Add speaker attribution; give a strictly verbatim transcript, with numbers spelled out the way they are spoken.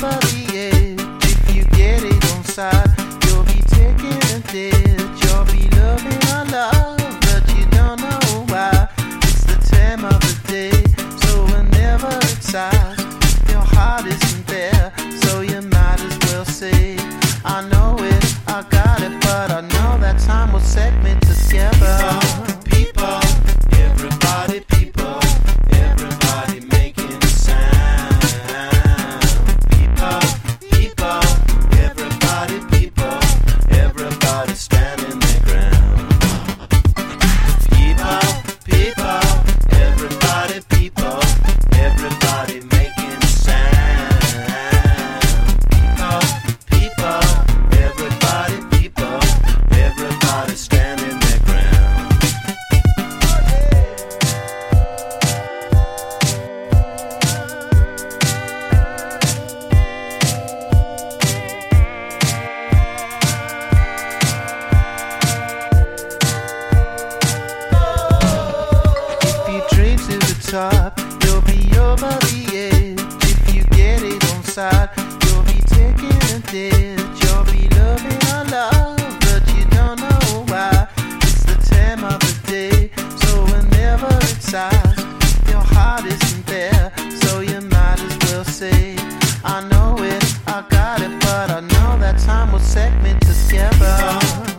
Speaker 1: over the edge. If you get it on side, you'll be taking a ditch. You'll be loving our love, but you don't know why. It's the time of the day, so whenever it's out, your heart isn't there, so you might as well say, I know it, I got it, but I know that time will set me together.
Speaker 2: People, everybody, people, everybody making a sound. People, people, everybody, people, everybody standing their ground. People, people, everybody, people, everybody making a sound. People, people, everybody, people, everybody standing their ground.
Speaker 1: If you dream to the top, you'll be over the edge. If you get it on side, you'll be taking a ditch. You'll be loving our love, but you don't know why. It's the time of the day, so whenever it's out, your heart isn't there, so you might as well say, I know it, I got it, but I know that time will set me together.